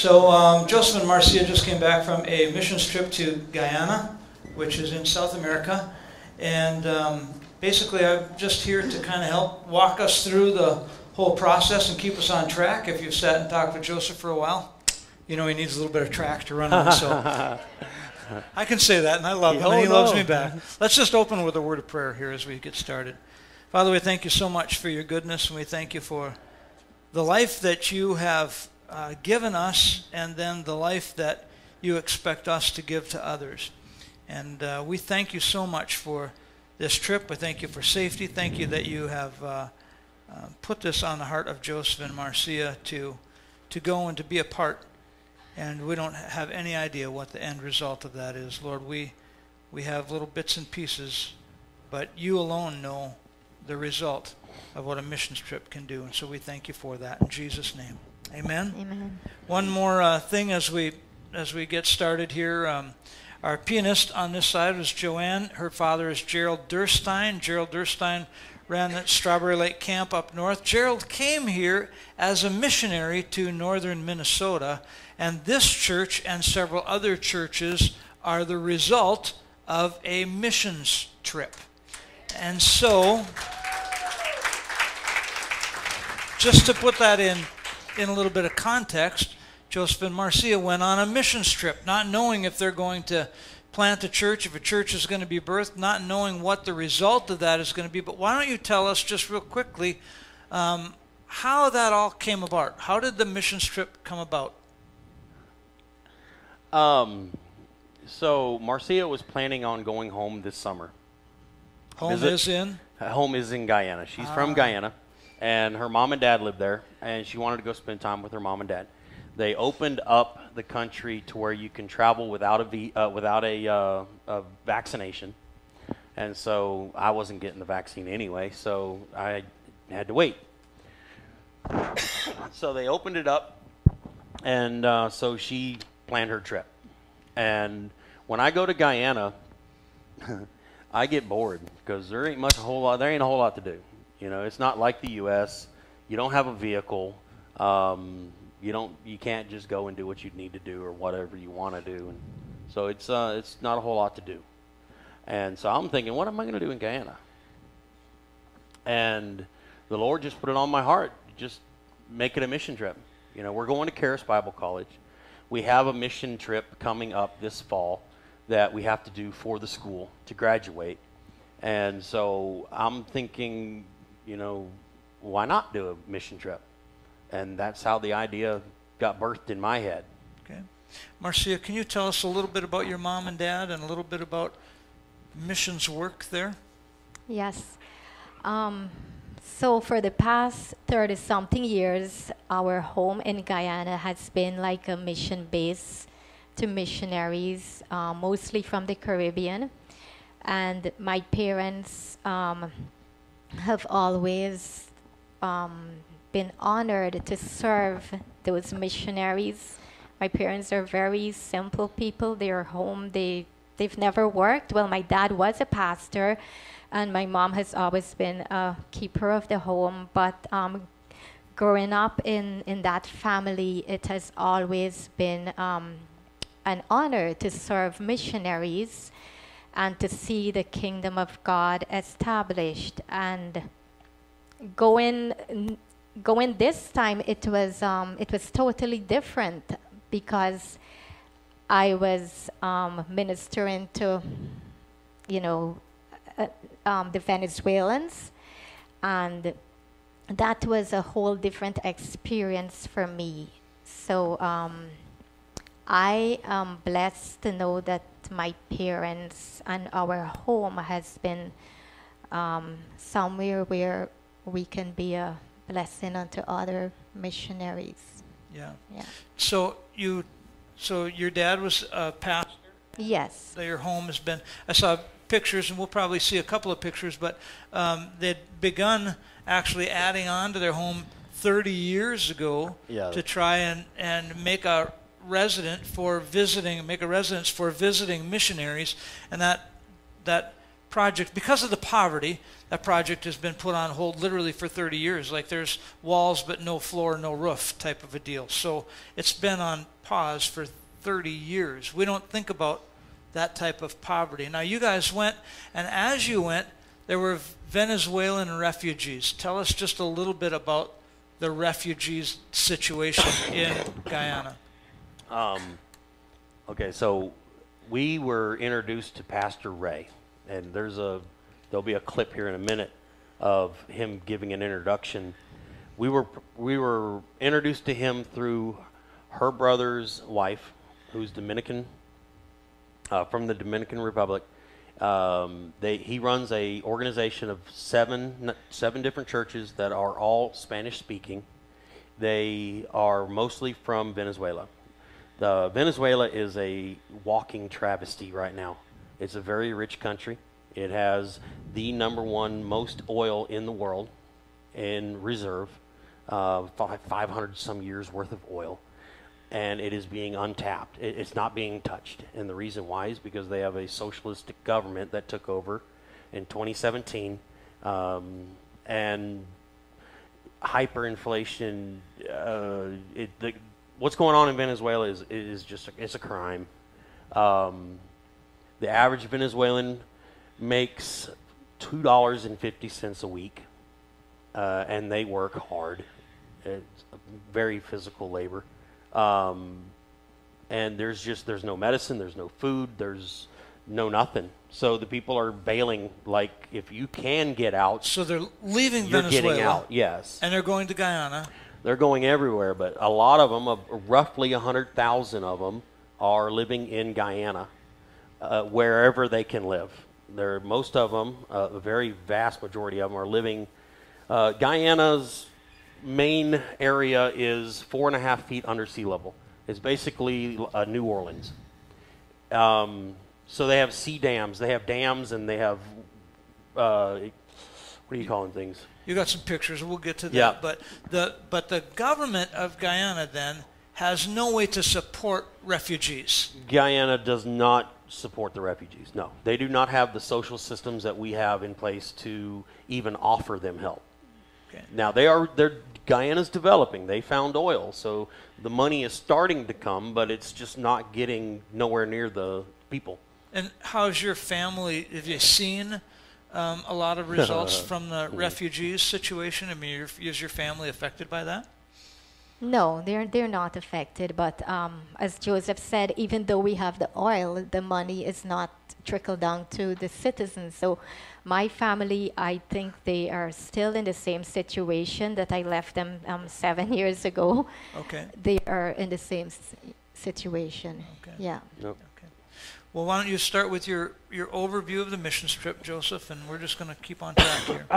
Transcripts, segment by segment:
So Joseph and Marcia just came back from a missions trip to Guyana, which is in South America. And basically I'm just here to kind of help walk us through the whole process and keep us on track. If you've sat and talked with Joseph for a while, you know he needs a little bit of track to run on. So I can say that, and I love him, and he loves me back. Let's just open with a word of prayer here as we get started. Father, we thank you so much for your goodness, and we thank you for the life that you have given us, and then the life that you expect us to give to others. And we thank you so much for this trip. I thank you for safety. Thank you that you have put this on the heart of Joseph and Marcia to go and to be a part. And we don't have any idea what the end result of that is. Lord, we have little bits and pieces, but you alone know the result of what a missions trip can do. And so we thank you for that in Jesus' name. Amen. Amen. One more thing as we get started here. Our pianist on this side was Joanne. Her father is Gerald Durstein. Gerald Durstein ran that Strawberry Lake camp up north. Gerald came here as a missionary to northern Minnesota, and this church and several other churches are the result of a missions trip. And so, just to put that in a little bit of context, Joseph and Marcia went on a missions trip, not knowing if they're going to plant a church, if a church is going to be birthed, not knowing what the result of that is going to be. But why don't you tell us just real quickly how that all came about? How did the missions trip come about? So Marcia was planning on going home this summer. Home is in Guyana. She's from Guyana, and her mom and dad live there, and she wanted to go spend time with her mom and dad. They opened up the country to where you can travel without a vaccination, and so I wasn't getting the vaccine anyway, so I had to wait. So they opened it up, and so she planned her trip. And when I go to Guyana, I get bored because there ain't a whole lot to do. You know, it's not like the U.S. You don't have a vehicle. You can't just go and do what you need to do or whatever you want to do, and so it's not a whole lot to do. And so I'm thinking, what am I going to do in Guyana? And the Lord just put it on my heart, just make it a mission trip. You know, we're going to Charis Bible College. We have a mission trip coming up this fall that we have to do for the school to graduate. And so I'm thinking, you know, why not do a mission trip? And that's how the idea got birthed in my head. Okay. Marcia, can you tell us a little bit about your mom and dad and a little bit about missions work there? Yes. So for the past 30-something years, our home in Guyana has been like a mission base to missionaries, mostly from the Caribbean. And my parents have always been honored to serve those missionaries. My parents are very simple people. They are home. They've never worked. Well, my dad was a pastor, and my mom has always been a keeper of the home. But growing up in that family, it has always been an honor to serve missionaries and to see the kingdom of God established. And going this time, it was totally different because I was ministering to, the Venezuelans, and that was a whole different experience for me. So I am blessed to know that my parents and our home has been somewhere where we can be a blessing unto other missionaries. Yeah. Yeah. So your dad was a pastor? Yes. So your home has been, I saw pictures, and we'll probably see a couple of pictures, but they'd begun actually adding on to their home 30 years ago to try and make a residence for visiting missionaries, and that project, because of the poverty, that project has been put on hold literally for 30 years. Like there's walls but no floor, no roof type of a deal. So it's been on pause for 30 years. We don't think about that type of poverty. Now you guys went, and as you went, there were Venezuelan refugees. Tell us just a little bit about the refugees situation in Guyana. Okay, so we were introduced to Pastor Ray, and there'll be a clip here in a minute of him giving an introduction. We were introduced to him through her brother's wife, who's Dominican, from the Dominican Republic. He runs a organization of seven different churches that are all Spanish speaking. They are mostly from Venezuela. Venezuela is a walking travesty right now. It's a very rich country. It has the number one most oil in the world in reserve, 500 some years worth of oil. And it is being untapped. It's not being touched. And the reason why is because they have a socialistic government that took over in 2017. And hyperinflation, what's going on in Venezuela is just it's a crime. The average Venezuelan makes $2.50 a week, and they work hard. It's very physical labor. And there's no medicine, there's no food, there's no nothing. So the people are bailing, like, if you can get out. So they're leaving you're Venezuela. Getting out, yes. And they're going to Guyana. They're going everywhere, but a lot of them, roughly 100,000 of them, are living in Guyana, wherever they can live. Most of them, a very vast majority of them, are living. Guyana's main area is 4.5 feet under sea level. It's basically New Orleans. So they have sea dams. They have dams, and they have what are you calling things? You got some pictures. We'll get to that. Yeah. But the government of Guyana then has no way to support refugees. Guyana does not support the refugees. No, they do not have the social systems that we have in place to even offer them help. Okay. Now Guyana's developing. They found oil, so the money is starting to come, but it's just not getting nowhere near the people. And how's your family? Have you seen a lot of results from the refugees situation? I mean, is your family affected by that? No, they're not affected. But as Joseph said, even though we have the oil, the money is not trickled down to the citizens. So my family, I think they are still in the same situation that I left them 7 years ago. Okay. They are in the same situation. Okay. Yeah. Yep. Okay. Well, why don't you start with your overview of the mission trip, Joseph, and we're just going to keep on track here.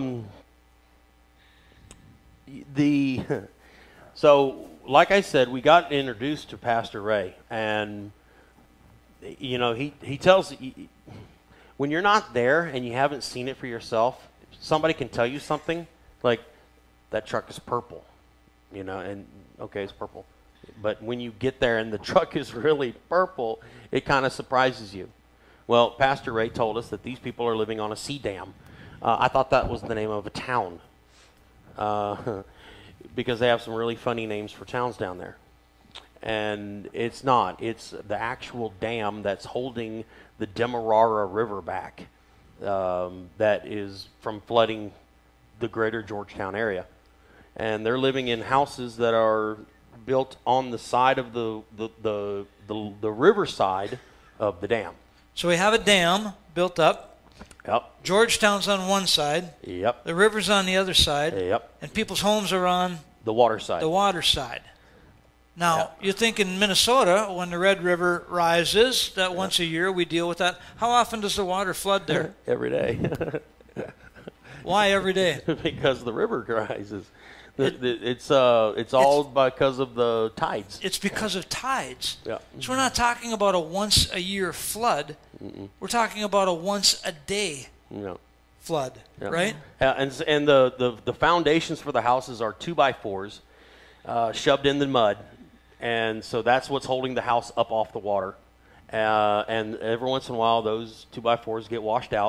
So, like I said, we got introduced to Pastor Ray, and you know, he tells when you're not there and you haven't seen it for yourself, somebody can tell you something like that truck is purple, you know, and okay, it's purple. But when you get there and the truck is really purple, it kind of surprises you. Well, Pastor Ray told us that these people are living on a sea dam. I thought that was the name of a town because they have some really funny names for towns down there. And it's not. It's the actual dam that's holding the Demerara River back that is from flooding the greater Georgetown area. And they're living in houses that are built on the side of the river side of the dam. So we have a dam built up. Yep. Georgetown's on one side. Yep. The river's on the other side. Yep. And people's homes are on the water side. The water side. Now, you think in Minnesota, when the Red River rises, that once a year we deal with that. How often does the water flood there? Every day. Why every day? Because the river rises. It's all because of the tides. It's because of tides. Yeah. So we're not talking about a once a year flood. Mm-mm. We're talking about a once a day flood, right? And the foundations for the houses are 2x4s shoved in the mud, and so that's what's holding the house up off the water. And every once in a while, those 2x4s get washed out,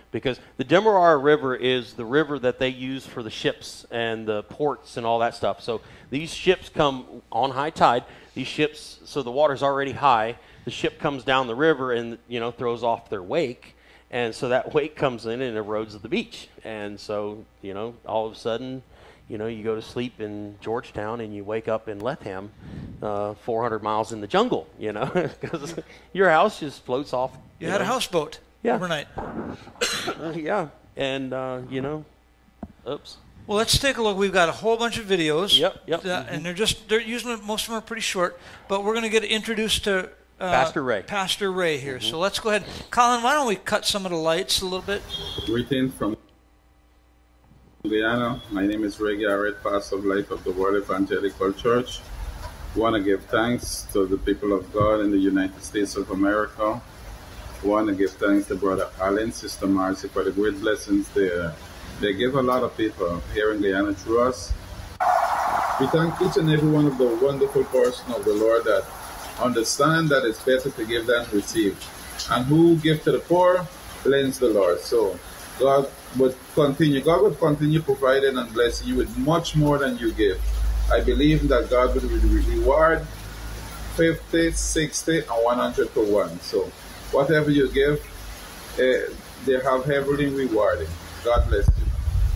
because the Demerara River is the river that they use for the ships and the ports and all that stuff. So these ships come on high tide. These ships, so the water's already high. The ship comes down the river and, throws off their wake. And so that wake comes in and erodes the beach. And so, all of a sudden, you go to sleep in Georgetown and you wake up in Letham, 400 miles in the jungle, because your house just floats off. You had a houseboat overnight. Yeah. And, oops. Well, let's take a look. We've got a whole bunch of videos. Yep. And they're usually, most of them are pretty short, but we're going to get introduced to Pastor Ray. Pastor Ray here. So let's go ahead. Colin, why don't we cut some of the lights a little bit? Greetings from Guyana. My name is Ray Garrett, pastor of Life of the World Evangelical Church. I want to give thanks to the people of God in the United States of America. I want to give thanks to Brother Allen, Sister Marcy for the great blessings they give a lot of people here in Guyana through us. We thank each and every one of the wonderful person of the Lord that understand that it's better to give than receive. And who give to the poor, lends the Lord. So God would continue providing and blessing you with much more than you give. I believe that God would reward 50, 60, and 100 to 1. So whatever you give, they have heavily rewarding. God bless you.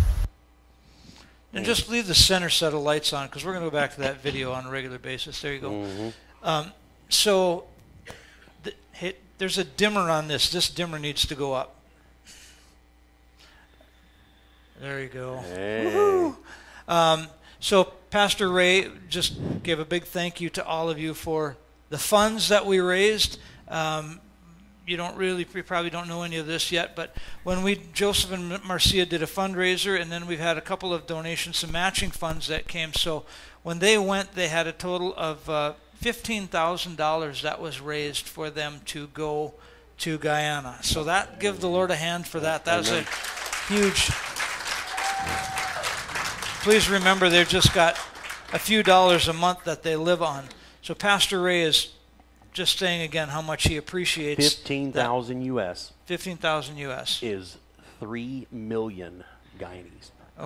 And just leave the center set of lights on, because we're going to go back to that video on a regular basis. There you go. So there's a dimmer on this. This dimmer needs to go up. There you go. Hey. So Pastor Ray just gave a big thank you to all of you for the funds that we raised. You probably don't know any of this yet, but when Joseph and Marcia did a fundraiser, and then we've had a couple of donations, some matching funds that came. So when they went, they had a total of $15,000 that was raised for them to go to Guyana. So give the Lord a hand for that. That was a huge. Please remember, they've just got a few dollars a month that they live on. So Pastor Ray is just saying again how much he appreciates. 15,000 U.S. 15,000 U.S. is 3 million Guyanese.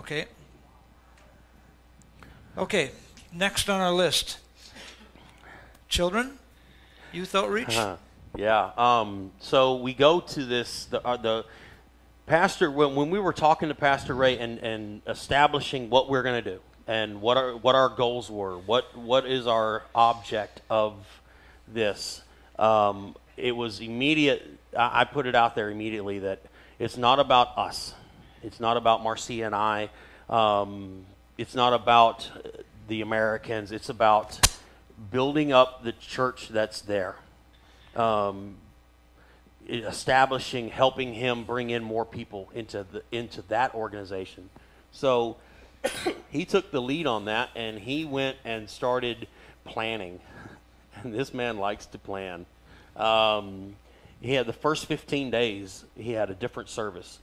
Okay. Next on our list, children, youth outreach. Yeah. So we go to this. The pastor, when we were talking to Pastor Ray and establishing what we're going to do and what our goals were, what is our object of this, it was immediate. I put it out there immediately that it's not about us. It's not about Marcia and I. It's not about the Americans. It's about building up the church that's there, establishing, helping him bring in more people into that organization. So he took the lead on that, and he went and started planning. And this man likes to plan. He had the first 15 days. He had a different service,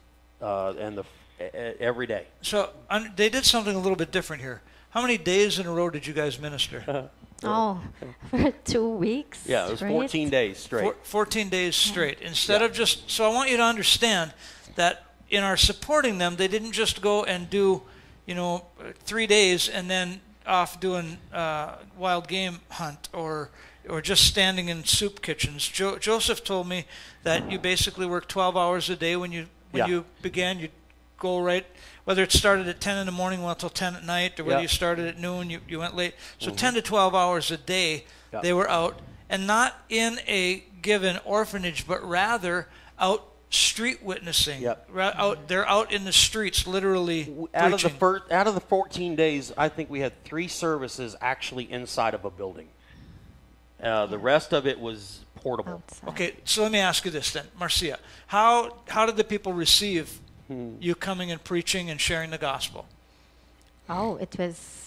every day. So they did something a little bit different here. How many days in a row did you guys minister? For 2 weeks. Yeah, it was 14 days straight. 14 days straight. Instead of just, so I want you to understand that in our supporting them, they didn't just go and do, 3 days and then off doing wild game hunt or just standing in soup kitchens. Joseph told me that you basically worked 12 hours a day when you began. You'd go right, whether it started at 10 in the morning, went till 10 at night, or whether you started at noon, you went late. So 10 to 12 hours a day they were out, and not in a given orphanage, but rather out street witnessing. They're out in the streets, literally out preaching. Out of the 14 days, I think we had 3 services actually inside of a building. The rest of it was portable. Outside. Okay, so let me ask you this then, Marcia. How did the people receive you coming and preaching and sharing the gospel? It was.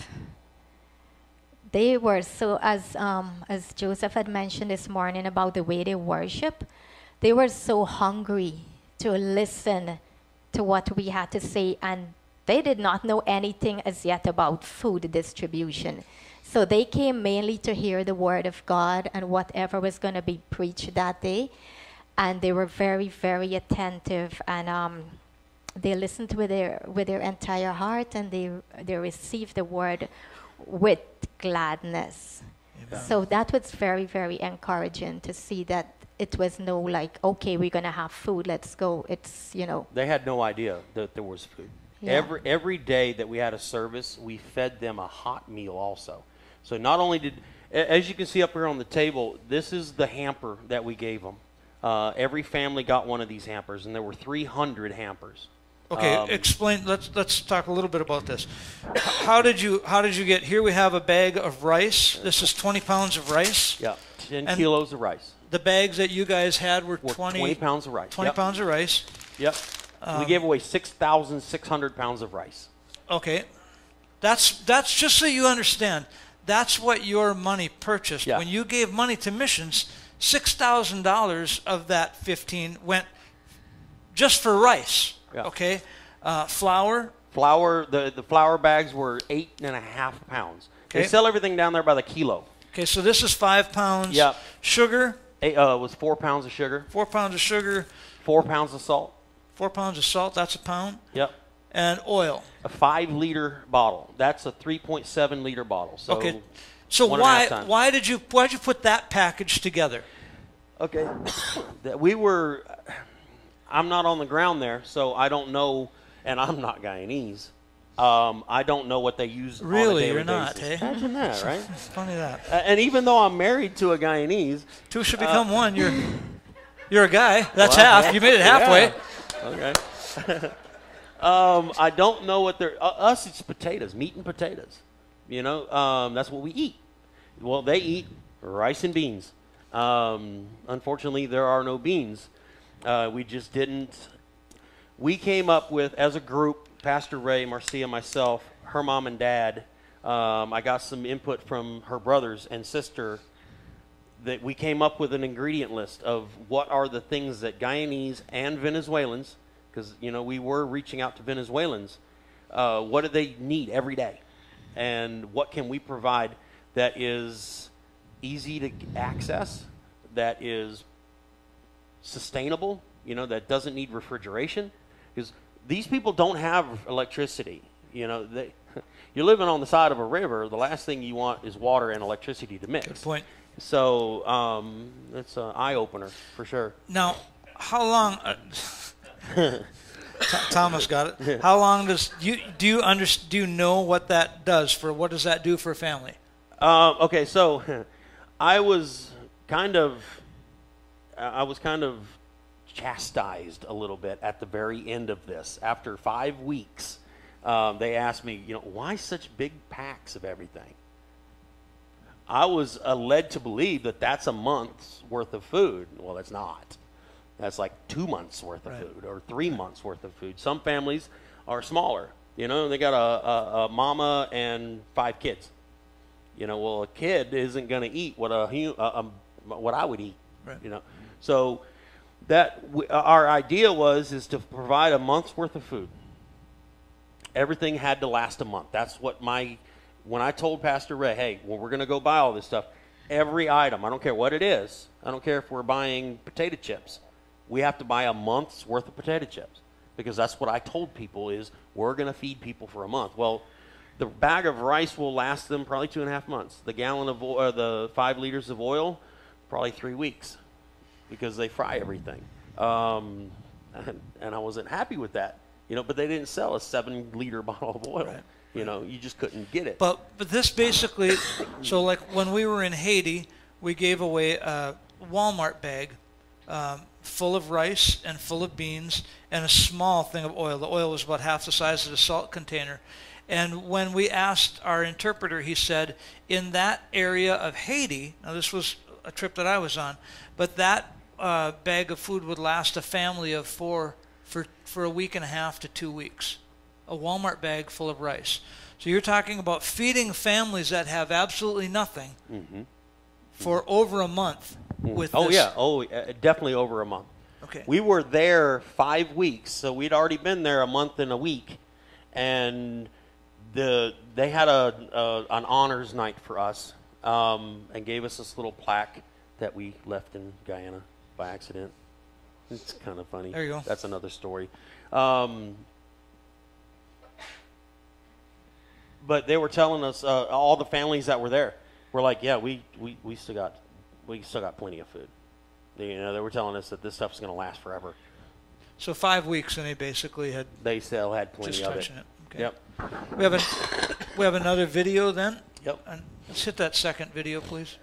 They were so, as Joseph had mentioned this morning about the way they worship, they were so hungry to listen to what we had to say, and they did not know anything as yet about food distribution. So they came mainly to hear the word of God and whatever was going to be preached that day. and they were very, very attentive, and they listened with their entire heart, and they received the word with gladness. Amen. So that was very, very encouraging to see that it was no like, okay, we're gonna have food, let's go. It's, you know. They had no idea that there was food. Yeah. Every day that we had a service, we fed them a hot meal also. So not only did, as you can see up here on the table, this is the hamper that we gave them. Every family got one of these hampers, and there were 300 hampers. Okay, explain. Let's talk a little bit about this. How did you get here? We have a bag of rice. This is 20 pounds of rice. Yeah, 10 And kilos of rice. The bags that you guys had were 20 pounds of rice. 20 pounds of rice. Yep. We gave away 6,600 pounds of rice. Okay, that's just so you understand. That's what your money purchased. Yeah. When you gave money to missions, $6,000 of that 15 went just for rice. Yeah. Okay, flour. Flour, the flour bags were 8.5 pounds. They Okay. sell everything down there by the kilo. Okay, so this is 5 pounds. Yep. Sugar. It was 4 pounds of sugar, 4 pounds of sugar. 4 pounds of salt. 4 pounds of salt. That's a pound. Yep. And oil. A 5-liter bottle. That's a 3.7-liter bottle. So Okay. So 1.5 times. why did you put that package together? Okay. I'm not on the ground there, so I don't know, and I'm not Guyanese. I don't know what they use on a Really, daily you're not, basis. hey? Imagine that, right? It's funny that. And even though I'm married to a Guyanese, Two should become one. You're a guy. That's well, half. You made it halfway. Yeah. Okay. I don't know what they're. Us, it's potatoes, meat and potatoes. You know, that's what we eat. Well, they eat rice and beans. Unfortunately, there are no beans. We just didn't. We came up with, as a group, Pastor Ray, Marcia, myself, her mom and dad. I got some input from her brothers and sister. That we came up with an ingredient list of what are the things that Guyanese and Venezuelans, because you know we were reaching out to Venezuelans, what do they need every day, and what can we provide that is easy to access, that is sustainable, you know, that doesn't need refrigeration, because these people don't have electricity. You know, you're living on the side of a river. The last thing you want is water and electricity to mix. Good point. So it's an eye-opener for sure. Now, how long? Thomas got it. How long do you know what that does for? What does that do for a family? Okay, so I was kind of chastised a little bit at the very end of this. After 5 weeks, they asked me, you know, why such big packs of everything? I was led to believe that that's a month's worth of food. Well, that's not. That's like 2 months worth of food or 3 months worth of food. Some families are smaller. You know, they got a mama and 5 kids. You know, well, a kid isn't going to eat what what I would eat. Right. You know, so our idea is to provide a month's worth of food. Everything had to last a month. That's what when I told Pastor Ray, hey, well, we're going to go buy all this stuff, every item, I don't care what it is, I don't care if we're buying potato chips, we have to buy a month's worth of potato chips, because that's what I told people is we're going to feed people for a month. Well, the bag of rice will last them probably 2.5 months. The gallon of oil, the 5 liters of oil, probably 3 weeks, because they fry everything. And I wasn't happy with that, you know. But they didn't sell a 7-liter bottle of oil. Right. You know, you just couldn't get it. But this basically, so like when we were in Haiti, we gave away a Walmart bag full of rice and full of beans and a small thing of oil. The oil was about half the size of the salt container. And when we asked our interpreter, he said, in that area of Haiti, now this was a trip that I was on, but that bag of food would last a family of 4 for a week and a half to 2 weeks. A Walmart bag full of rice. So you're talking about feeding families that have absolutely nothing for over a month with this. Definitely over a month. Okay. We were there 5 weeks, so we'd already been there a month and a week, and they had an honors night for us, and gave us this little plaque that we left in Guyana by accident. It's kind of funny. There you go. That's another story. But they were telling us, all the families that were there were like, yeah, we still got plenty of food. They were telling us that this stuff's going to last forever. So 5 weeks, and they basically had They still had plenty just of it. touching it. Okay. Yep. We have another video then. Yep. And let's hit that second video, please.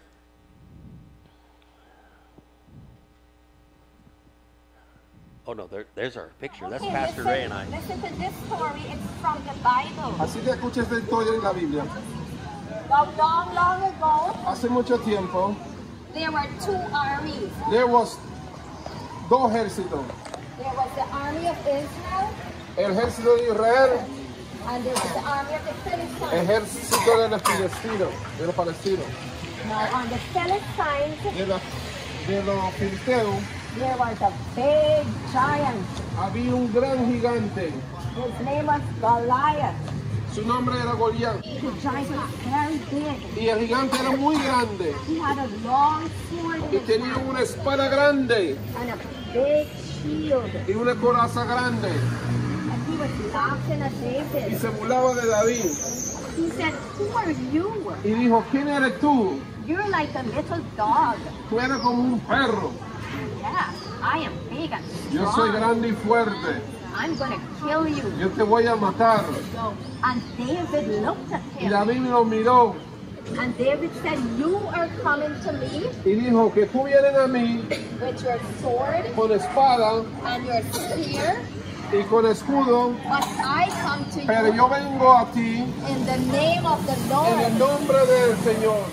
Oh no, there's our picture. That's Okay, Pastor Ray and I. Listen to this story. It's from the Bible. Así que escucha esta historia en la Biblia. Long, long, long ago, Hace mucho tiempo, there were two armies. there was dos ejércitos. There was the army of Israel, El ejército de Israel, and there was the army of the Philistines. ejército de los palestinos. Now, on the Philistines, De los filisteos, there was a big giant. había un gran gigante. His name was Goliath. Su nombre era Goliat. The giant was very big. Y el gigante era muy grande. He had a long sword in Y his tenía hand una espada grande and a big shield. y una coraza grande. And he was laughing at Y David. se burlaba de David. He said, "Who are you? Y dijo, ¿quién eres tú? You're like a little dog." Tú eres como un perro. Yeah, I am big and Yo soy strong. grande y fuerte. I'm gonna kill you. Yo te voy a matar. And David looked at Y him. David lo miró And David said, "You are coming to me y dijo que tú vienes a mí with your sword con espada and your spear, y con escudo, but I come to pero you yo vengo a ti in the name of the en el Lord." nombre del Señor.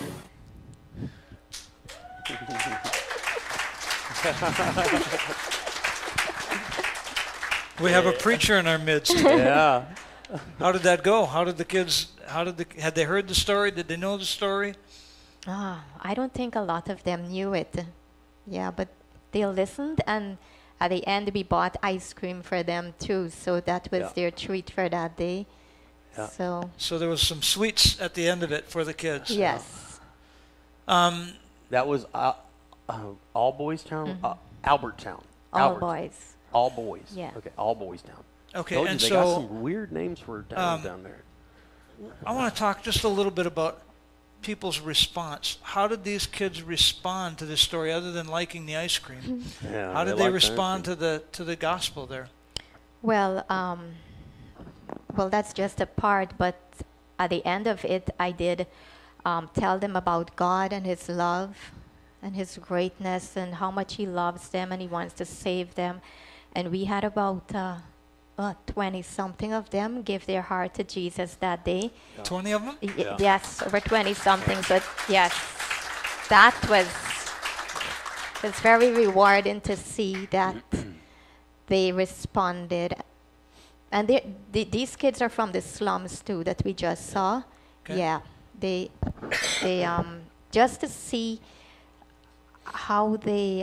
We have a preacher in our midst. Yeah. How did that go? How did the kids? Had they heard the story? Did they know the story? I don't think a lot of them knew it. Yeah, but they listened, and at the end we bought ice cream for them too. So that was Yeah. their treat for that day. Yeah. So So there was some sweets at the end of it for the kids. yes, That was All Boys Town, Albert Town. all Albert. boys. All boys. Yeah. Okay, All Boys Town. Okay, Told you, and they got so some weird names for towns down there. I want to talk just a little bit about people's response. How did these kids respond to this story, other than liking the ice cream? Yeah, How did they liked respond dancing. to the gospel there? Well, that's just a part, but at the end of it, I did tell them about God and His love and His greatness and how much He loves them and He wants to save them. And we had about 20-something of them give their heart to Jesus that day. 20 of them? Yeah. Yes, over 20-something. But yes, that was very rewarding to see that they responded. And these kids are from the slums too that we just saw. Okay. Yeah, they just to see how they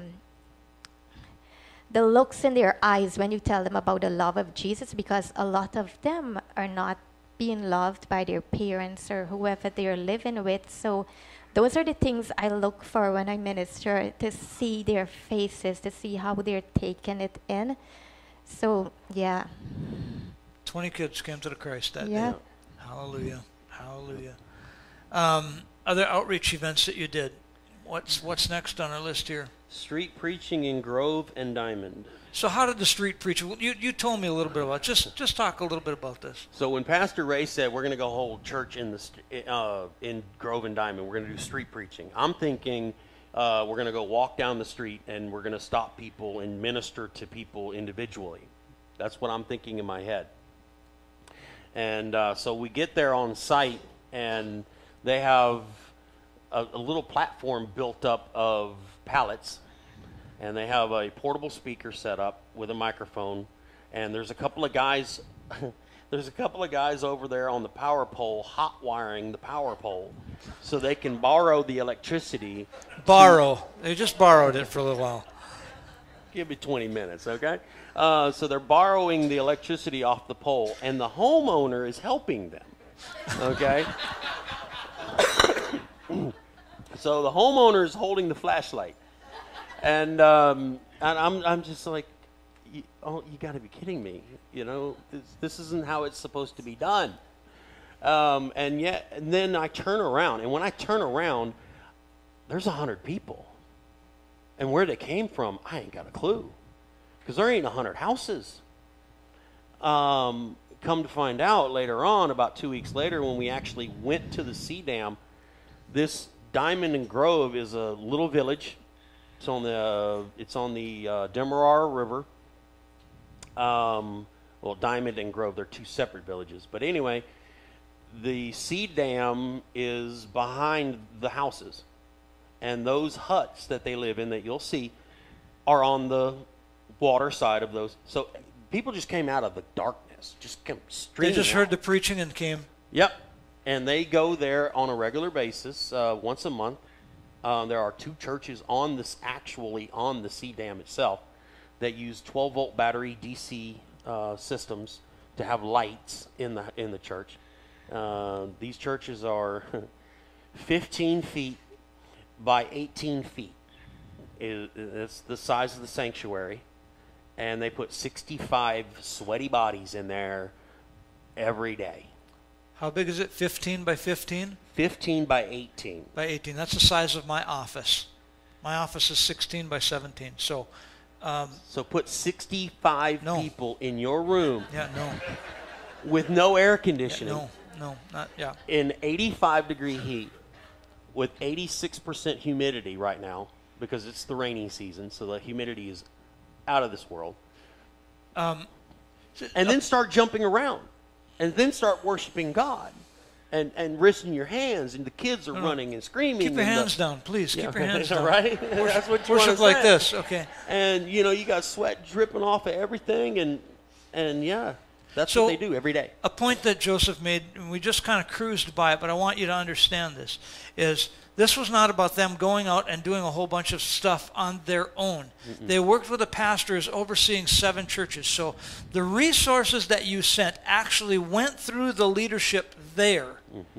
the looks in their eyes when you tell them about the love of Jesus, because a lot of them are not being loved by their parents or whoever they're living with. So those are the things I look for when I minister, to see their faces, to see how they're taking it in. So yeah. 20 kids came to the Christ that Yeah. day. Hallelujah. Hallelujah. Other outreach events that you did. What's next on our list here? Street preaching in Grove and Diamond. So how did the street preacher? You told me a little bit about it. Just talk a little bit about this. So when Pastor Ray said we're going to go hold church in in Grove and Diamond, we're going to do street preaching. I'm thinking we're going to go walk down the street and we're going to stop people and minister to people individually. That's what I'm thinking in my head. And so we get there on site, and they have a little platform built up of pallets, and they have a portable speaker set up with a microphone, and there's a couple of guys over there on the power pole hot wiring the power pole so they can borrow the electricity. Borrow. They just borrowed it for a little while. Give me 20 minutes, okay? So they're borrowing the electricity off the pole, and the homeowner is helping them, okay? So the homeowner is holding the flashlight, And I'm just like, you got to be kidding me. You know, this isn't how it's supposed to be done. And then I turn around, and when I turn around, there's 100 people. And where they came from, I ain't got a clue, because there ain't 100 houses. Come to find out later on, about 2 weeks later, when we actually went to the Sea Dam, this Diamond and Grove is a little village. It's on the Demerara River. Well, Diamond and Grove, they're two separate villages. But anyway, the Sea Dam is behind the houses. And those huts that they live in that you'll see are on the water side of those. So people just came out of the darkness, just came streaming. They just heard the preaching and came. Yep. And they go there on a regular basis, once a month. There are two churches on the Sea Dam itself that use 12-volt battery DC systems to have lights in the church. These churches are 15 feet by 18 feet. It's the size of the sanctuary. And they put 65 sweaty bodies in there every day. How big is it? 15 by 15? 15 by 18. By 18. That's the size of my office. My office is 16 by 17. So put 65 people in your room. Yeah, no. With no air conditioning. Yeah, in 85-degree heat with 86% humidity right now, because it's the rainy season, so the humidity is out of this world. And then start jumping around. And then start worshiping God. And raising your hands, and the kids are running and screaming. Keep your hands down, please. Keep your hands down. Right? That's what you worship like this, okay. And, you got sweat dripping off of everything, and yeah, that's what they do every day. A point that Joseph made, and we just kind of cruised by it, but I want you to understand this, is this was not about them going out and doing a whole bunch of stuff on their own. Mm-mm. They worked with a pastor who's overseeing 7 churches. So the resources that you sent actually went through the leadership there,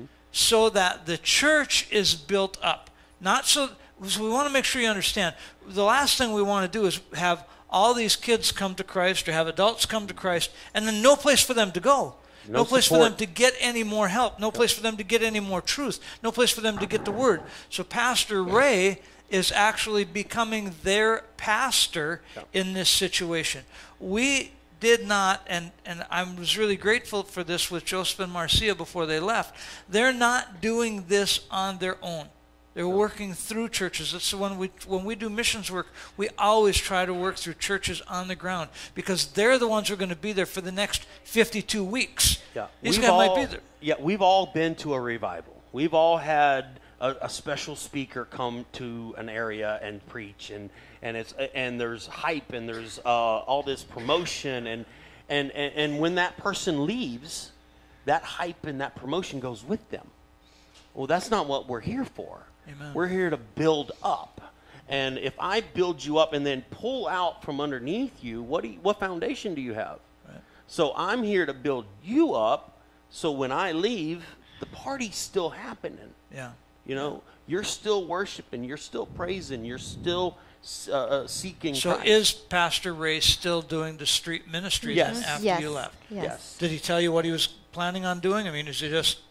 so that the church is built up. So we want to make sure you understand. The last thing we want to do is have all these kids come to Christ or have adults come to Christ and then no place for them to go. No place for them to get any more help. No place for them to get any more truth. No place for them to get the word. So Pastor Ray is actually becoming their pastor in this situation. We did not, and I was really grateful for this with Joseph and Marcia before they left. They're not doing this on their own. They're working through churches. It's when we do missions work, we always try to work through churches on the ground, because they're the ones who are going to be there for the next 52 weeks. Yeah. These guys might be there. Yeah, we've all been to a revival. We've all had a special speaker come to an area and preach, and there's hype, and there's all this promotion, and when that person leaves, that hype and that promotion goes with them. Well, that's not what we're here for. Amen. We're here to build up. And if I build you up and then pull out from underneath you, what foundation do you have? Right. So I'm here to build you up, so when I leave, the party's still happening. Yeah. You're still worshiping, you're still praising, you're still seeking So Christ. Is Pastor Ray still doing the street ministry after you left? Yes. Did he tell you what he was planning on doing? I mean, is it just...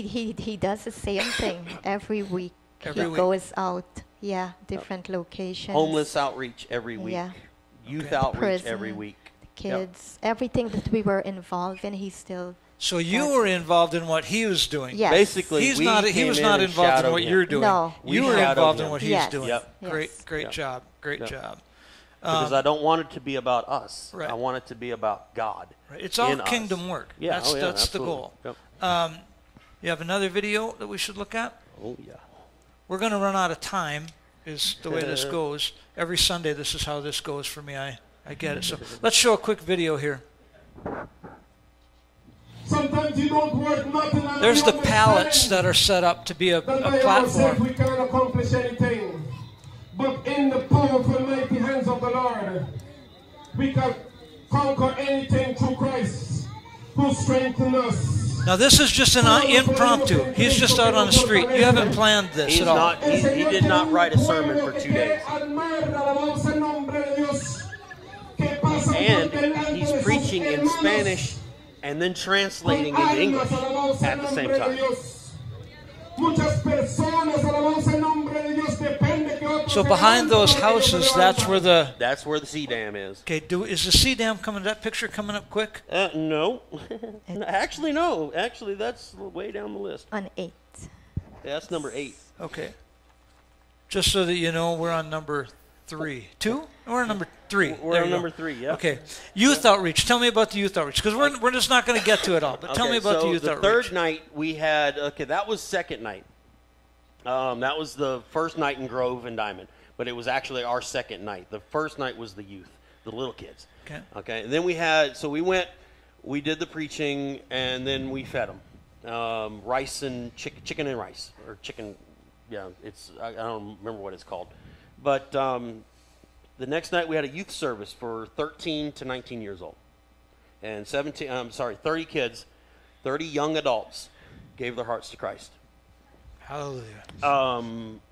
He does the same thing every week. He goes out, different locations. Homeless outreach every week. Yeah. Youth outreach Prison, every week. Kids, everything that we were involved in, he still... So you were involved in what he was doing. Yes. Basically, he was not involved in what you're doing. No. You were involved in what he's Yes. doing. Yep. Great job. Great job. Because I don't want it to be about us. Right. I want it to be about God. Right. It's all kingdom work. Yeah. That's the goal. Yep. You have another video that we should look at? Oh, yeah. We're going to run out of time, is the way this goes. Every Sunday, this is how this goes for me. I get it. So let's show a quick video here. Sometimes you don't work nothing. There's the pallets that are set up to be a platform. We cannot accomplish anything, but in the powerful, mighty hands of the Lord, we can conquer anything through Christ, who strengthens us. Now this is just an impromptu. He's just out on the street. You haven't planned this He's at all. not. He did not write a sermon for 2 days. And he's preaching in Spanish and then translating into English at the same time. So behind those houses, that's where the. That's where the sea dam is. Okay, is the sea dam coming? That picture coming up quick? No. Actually, no. Actually, that's way down the list. On 8. That's number 8. Okay. Just so that you know, we're on number 3. 2? We're on number 3. We're There on you number go. 3, yeah. Okay. Youth outreach. Tell me about the youth outreach, because we're just not going to get to it all. But tell me about the youth outreach. The third night we had. Okay, that was second night. That was the first night in Grove and Diamond, but it was actually our second night. The first night was the youth, the little kids. Okay. Okay. And then we had. So we went. We did the preaching, and then we fed them rice and chicken and rice, or chicken. Yeah, I don't remember what it's called, but the next night we had a youth service for 13 to 19 years old, and 30 kids, 30 young adults gave their hearts to Christ. Hallelujah.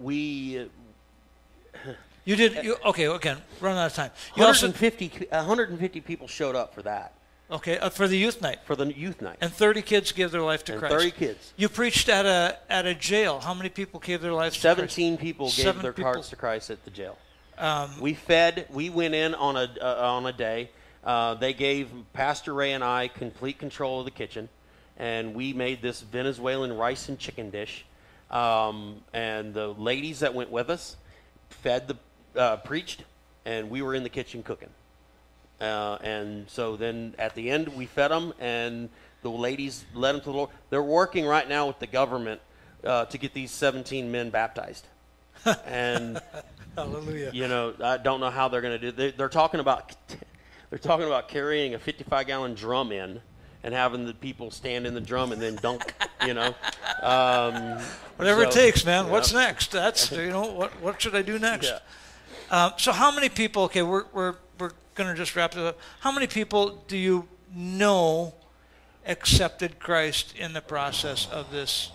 You did. Okay. Again, run out of time. You 150 people showed up for that. Okay, for the youth night. For the youth night. And 30 kids gave their life to and Christ. 30 kids. You preached at a jail. How many people gave their lives to Christ? 17 people gave their hearts to Christ at the jail. We went in on a day. They gave Pastor Ray and I complete control of the kitchen, and we made this Venezuelan rice and chicken dish. And the ladies that went with us preached, and we were in the kitchen cooking. And so then at the end, we fed them, and the ladies led them to the Lord. They're working right now with the government to get these 17 men baptized. And hallelujah. You know, I don't know how they're going to do. They're talking about carrying a 55-gallon drum in and having the people stand in the drum and then dunk. You know, whatever it takes, man. Yeah. What's next? That's what should I do next? Yeah. So how many people? Okay, we're going to just wrap it up. How many people do you know accepted Christ in the process of this?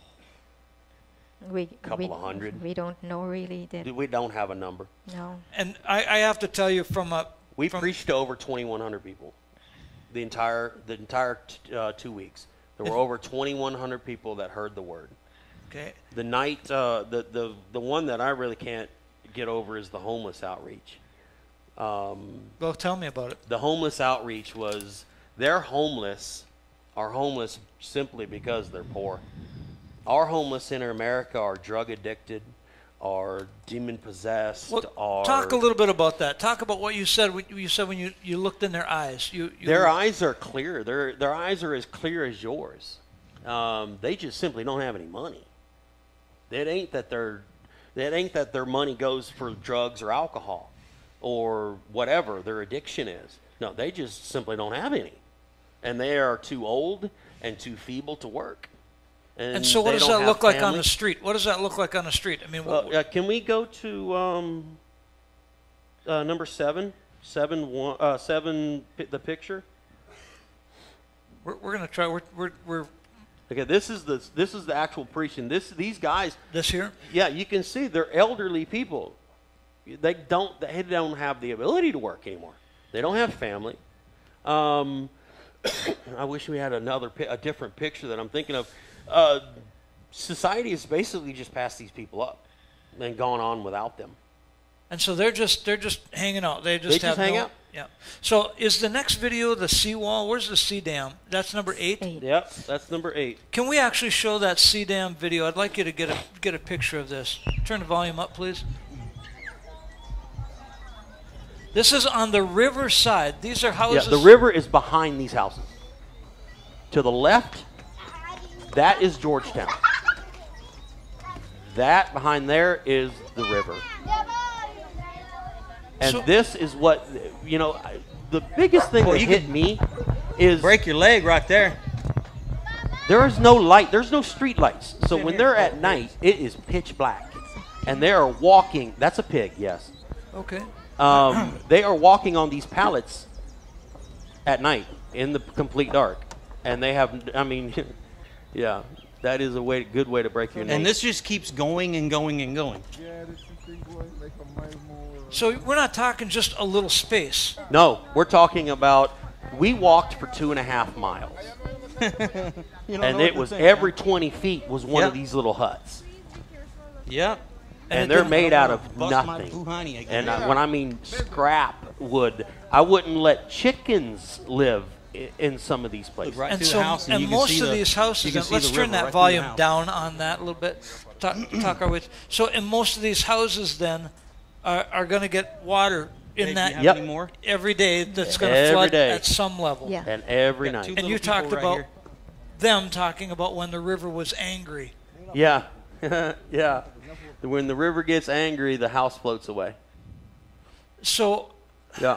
Couple of hundred. We don't know really. We don't have a number. No. And I have to tell you we preached to over 2,100 people. The entire 2 weeks, there were over 2,100 people that heard the word. Okay. The night, the one that I really can't get over is the homeless outreach. Well, tell me about it. The homeless outreach was are homeless simply because they're poor. Our homeless in America are drug addicted, are demon possessed. Well, talk a little bit about that. Talk about what you said. You said when you looked in their eyes. Their eyes are clear. Their eyes are as clear as yours. They just simply don't have any money. It ain't that their money goes for drugs or alcohol or whatever their addiction is. No, they just simply don't have any. And they are too old and too feeble to work. And so what does that look like on the street? What does that look like on the street? I mean, can we go to number 7? 7, the picture? We're going to try. We're Okay, this is the actual preaching. These guys. This here? Yeah, you can see they're elderly people. They don't have the ability to work anymore. They don't have family. I wish we had a different picture that I'm thinking of. Society has basically just passed these people up and gone on without them. And so they're just hanging out. They just hang out. Yeah. So is the next video the seawall? Where's the sea dam? That's number 8. Yep, that's number 8. Can we actually show that sea dam video? I'd like you to get a picture of this. Turn the volume up, please. This is on the river side. These are houses. Yeah, the river is behind these houses. To the left, that is Georgetown. That behind there is the river. And so, this is what, the biggest thing that hit me is... Break your leg right there. There is no light. There's no street lights. So when they're at night, it is pitch black. And they are walking... That's a pig, yes. Okay. They are walking on these pallets at night in the complete dark. And they have, I mean, yeah, that is a good way to break your neck. And this just keeps going and going and going. Yeah, this is been going like a mile more. So we're not talking just a little space. No, we're talking about, we walked for 2.5 miles. And it was every 20 feet was one of these little huts. Yep. And they're made out of Bust my nothing. buhani again. And when I mean scrap wood, I wouldn't let chickens live in some of these places. Right And through so, the house, and you can most see of the- these you houses, can and see let's the turn river that right through the volume house. down on that a little bit. Talk our way. So, in most of these houses, then, are going to get water Hey, in do that you have Yep. any more? every day. That's going to Every flood day. at some level. Yeah. And every Got night. two And you little talked people right about here. them talking about when the river was angry. Yeah. Yeah. When the river gets angry, the house floats away. So, Yeah.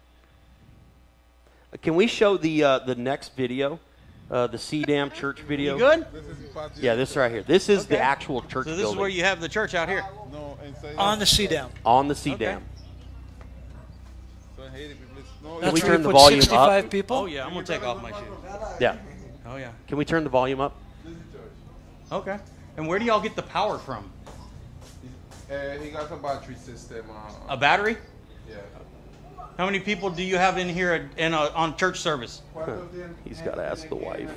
Can we show the next video? The Sea Dam Church video? You good? This is part Yeah, this right here. This is the Okay. actual church So this building is where you have the church out here. No, inside. on the sea dam. on the Sea Okay. Dam. So Haiti people, no, Can That's we where turn you the put volume 65 up? people. Oh yeah, I'm gonna take off my shoes. Yeah. Oh yeah. Can we turn the volume up? Okay. And where do y'all get the power from? he got a battery system. A battery? Yeah. How many people do you have in here on church service? He's got to ask the wife.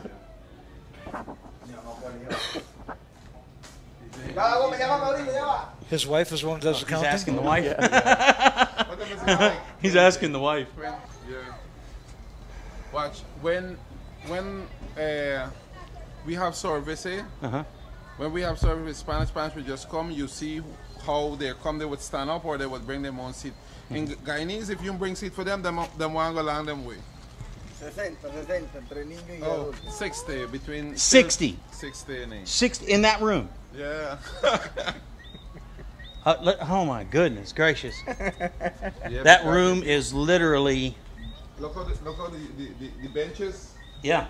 His wife is one who does He's accounting. asking the wife. Yeah. He's asking the wife. Yeah. Watch when we have service, Uh-huh. when we have service with Spanish, we just come. You see how they come. They would stand up or they would bring them own seat. In Guyanese, if you bring seat for them want to go along them way. 60, entre niños y Oh, adultos. 60 between 60. 60 and 8. 60 in that room. Yeah. Oh my goodness gracious. Yeah, That because room is literally, Look how the benches. yeah.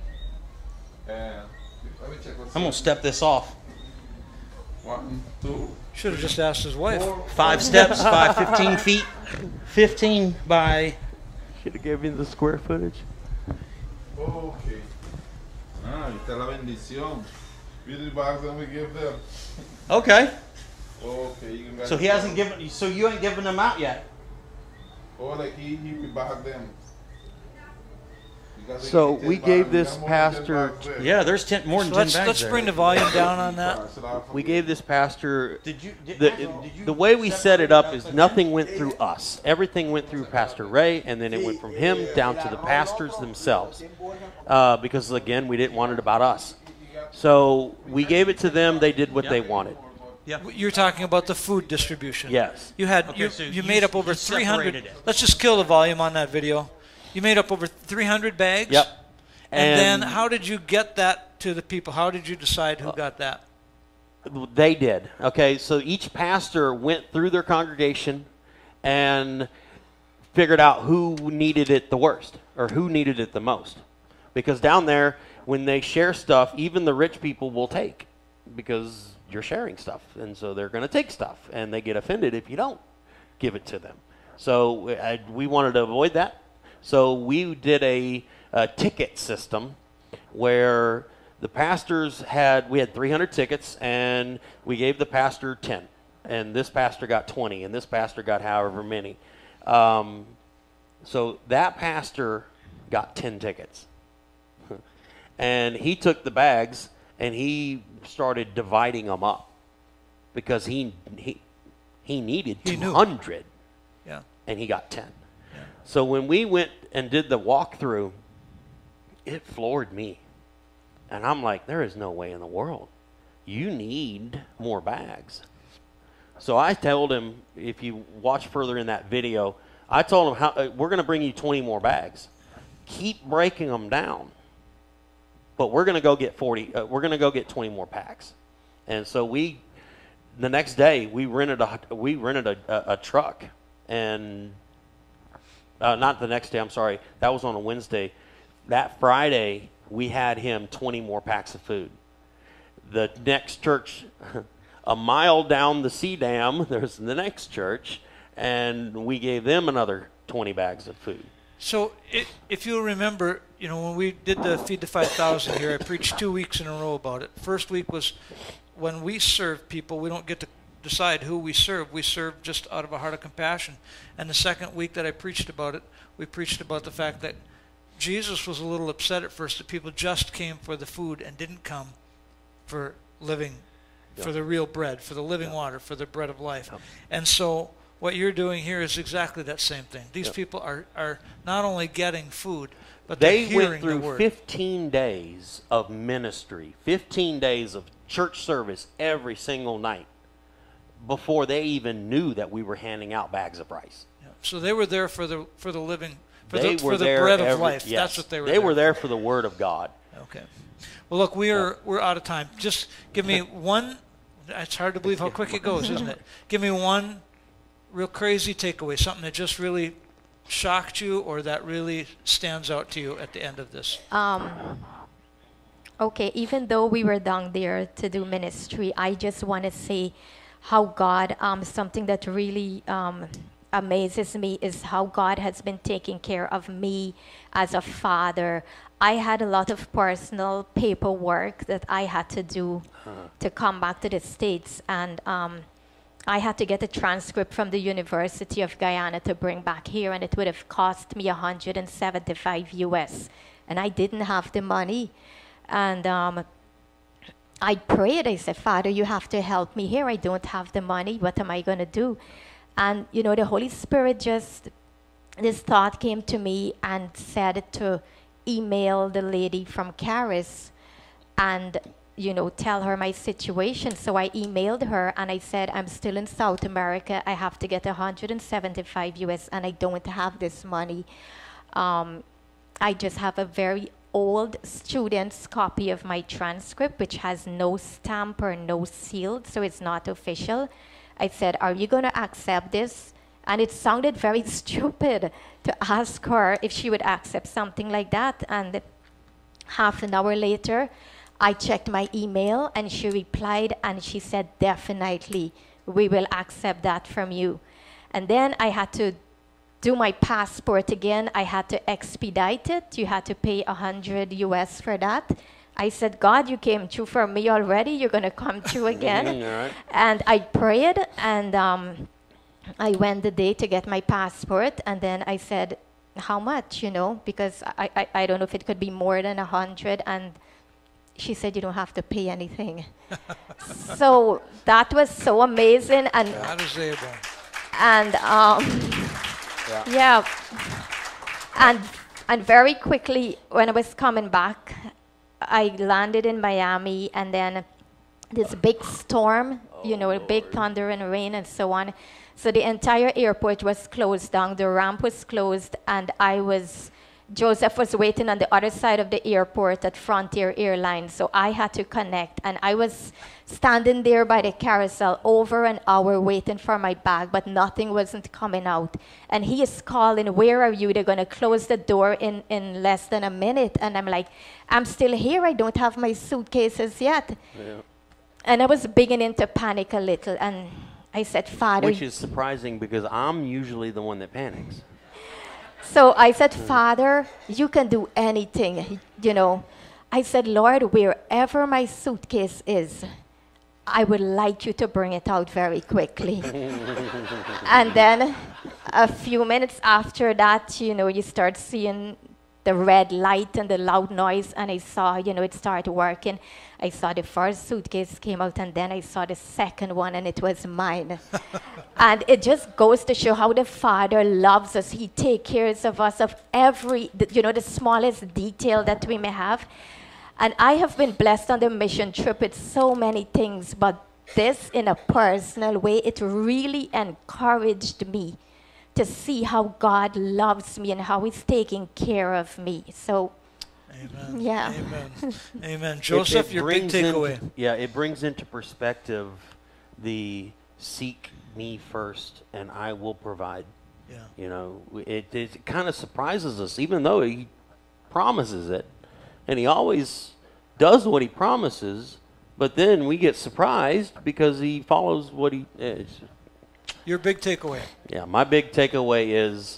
Let me check what's I'm gonna step this off. 1, 2. Should have just asked his wife. 5 steps, 15 feet, 15 by. Should have given me the square footage. Okay. Ah, está la bendición. We did bags and we give them. Okay. Okay, you can. So he hasn't given. So you ain't given them out yet. Oh, like he bag them. Because they So get 10 we bags, gave we this got more than 10 pastor- bags there. Yeah, there's more than So 10 bags let's there. bring the volume down on that. So now We gave this pastor Did you? the way we set it up is nothing went through us. Everything went through Pastor Ray, and then it went from him down to the pastors themselves. Because again, we didn't want it about us. So we gave it to them. They did what they wanted. Yeah. You're talking about the food distribution. Yes. You had Okay, you, so you you made up over you 300. separated it. Let's just kill the volume on that video. You made up over 300 bags. Yep. And then how did you get that to the people? How did you decide who got that? They did. Okay, so each pastor went through their congregation and figured out who needed it the worst or who needed it the most. Because down there, when they share stuff, even the rich people will take because you're sharing stuff. And so they're going to take stuff, and they get offended if you don't give it to them. So we wanted to avoid that. So we did a ticket system where the pastors we had 300 tickets, and we gave the pastor 10. And this pastor got 20, and this pastor got however many. So that pastor got 10 tickets. And he took the bags, and he started dividing them up because he needed He knew. 200, Yeah. and he got 10. So when we went and did the walkthrough, it floored me. And I'm like, there is no way in the world. You need more bags. So I told him, if you watch further in that video, I told him, we're going to bring you 20 more bags. Keep breaking them down. But we're going to go get 40. We're going to go get 20 more packs. And so the next day, we rented a truck. And not the next day, I'm sorry. That was on a Wednesday. That Friday, we had him 20 more packs of food. The next church, a mile down the Sea Dam, there's the next church, and we gave them another 20 bags of food. So if you'll remember, when we did the Feed the 5,000 here, I preached 2 weeks in a row about it. First week was when we serve people, we don't get to decide who we serve. We serve just out of a heart of compassion. And the second week that I preached about it, we preached about the fact that Jesus was a little upset at first that people just came for the food and didn't come for living, for the real bread, for the living water, for the bread of life. And so what you're doing here is exactly that same thing. These people are not only getting food, but they're They hearing went the through word. 15 days of ministry, 15 days of church service every single night before they even knew that we were handing out bags of rice. Yeah. So they were there for the living, for They the were there bread of every- life. yes. That's what they were. They were there for the word of God. Okay. Well, look, we're out of time. Just give me one. It's hard to believe how quick it goes, isn't it? Give me one real crazy takeaway, something that just really shocked you or that really stands out to you at the end of this. Okay, even though we were down there to do ministry, I just want to say how God, something that really amazes me is how God has been taking care of me as a father. I had a lot of personal paperwork that I had to do to come back to the States, and I had to get a transcript from the University of Guyana to bring back here, and it would have cost me $175 US, and I didn't have the money. And I prayed. I said, Father, you have to help me here. I don't have the money. What am I going to do? And, the Holy Spirit this thought came to me and said to email the lady from Caris and, tell her my situation. So I emailed her and I said, I'm still in South America. I have to get $175 US and I don't have this money. I just have a very old student's copy of my transcript, which has no stamp or no seal, so it's not official. I said, are you going to accept this? And it sounded very stupid to ask her if she would accept something like that. And half an hour later, I checked my email and she replied and she said, definitely, we will accept that from you. And then I had to do my passport again. I had to expedite it. You had to pay $100 US for that. I said, God, you came through for me already. You're going to come through again. Right. And I prayed, and I went the day to get my passport. And then I said, how much, because I don't know if it could be more than 100. And she said, you don't have to pay anything. So that was so amazing. And That is able. and yeah. And very quickly, when I was coming back, I landed in Miami, and then this big storm, big thunder and rain and so on. So the entire airport was closed down. The ramp was closed, and Joseph was waiting on the other side of the airport at Frontier Airlines. So I had to connect, and I was standing there by the carousel over an hour waiting for my bag, but nothing wasn't coming out. And he is calling, where are you? They're going to close the door in less than a minute. And I'm like, I'm still here. I don't have my suitcases yet. Yeah. And I was beginning to panic a little. And I said, Father. Which is surprising because I'm usually the one that panics. So I said, Father, you can do anything, I said, Lord, wherever my suitcase is, I would like you to bring it out very quickly. And then a few minutes after that, you start seeing the red light and the loud noise, and I saw, it started working. I saw the first suitcase came out, and then I saw the second one, and it was mine. And it just goes to show how the Father loves us. He takes care of us of the smallest detail that we may have. And I have been blessed on the mission trip with so many things, but this, in a personal way, it really encouraged me to see how God loves me and how He's taking care of me. So, Amen. yeah. Amen. Amen. Joseph, your big takeaway. It brings into perspective the seek me first and I will provide. Yeah. It kind of surprises us, even though He promises it. And He always does what He promises, but then we get surprised because He follows what He is. Your big takeaway. Yeah, my big takeaway is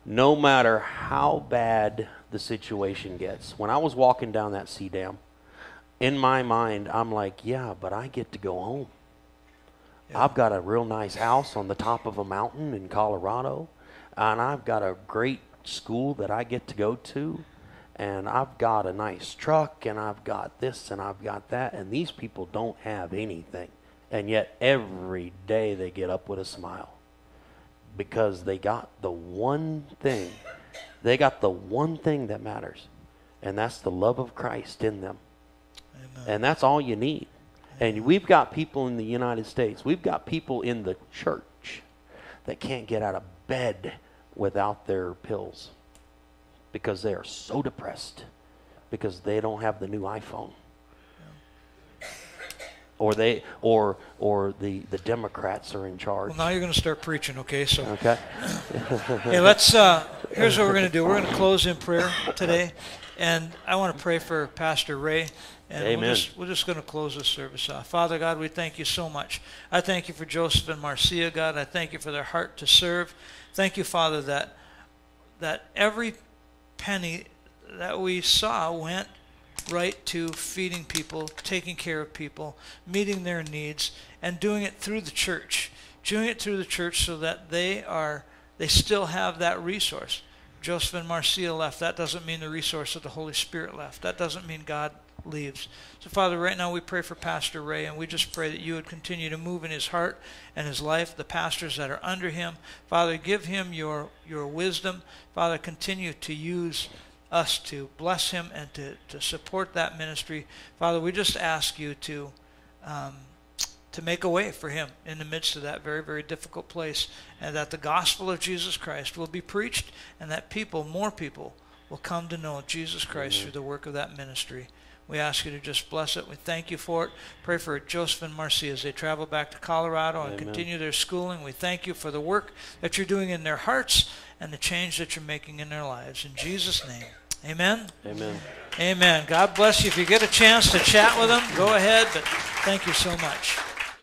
no matter how bad the situation gets. When I was walking down that sea dam, in my mind, I'm like, yeah, but I get to go home. Yeah. I've got a real nice house on the top of a mountain in Colorado, and I've got a great school that I get to go to, and I've got a nice truck, and I've got this, and I've got that, and these people don't have anything. And yet every day they get up with a smile because they got the one thing. They got the one thing that matters, and that's the love of Christ in them. Amen. And that's all you need. And we've got people in the United States, we've got people in the church that can't get out of bed without their pills because they are so depressed because they don't have the new iPhone. Or the Democrats are in charge. Well, now you're going to start preaching, okay? So okay. Hey, let's. Here's what we're going to do. We're going to close in prayer today, and I want to pray for Pastor Ray. And Amen. We're just going to close this service off. Father God, we thank you so much. I thank you for Joseph and Marcia, God. I thank you for their heart to serve. Thank you, Father, that every penny that we saw went right to feeding people, taking care of people, meeting their needs, and doing it through the church. Doing it through the church so that they still have that resource. Joseph and Marcia left. That doesn't mean the resource of the Holy Spirit left. That doesn't mean God leaves. So Father, right now we pray for Pastor Ray, and we just pray that you would continue to move in his heart and his life, the pastors that are under him. Father, give him your wisdom. Father, continue to use us to bless him and to support that ministry. Father, we just ask you to make a way for him in the midst of that very, very difficult place, and that the gospel of Jesus Christ will be preached, and that more people will come to know Jesus Christ through the work of that ministry. We ask you to just bless it. We thank you for it. Pray for Joseph and Marcia as they travel back to Colorado and continue their schooling. We thank you for the work that you're doing in their hearts and the change that you're making in their lives. In Jesus' name, amen? Amen. Amen. God bless you. If you get a chance to chat with them, go ahead, but thank you so much.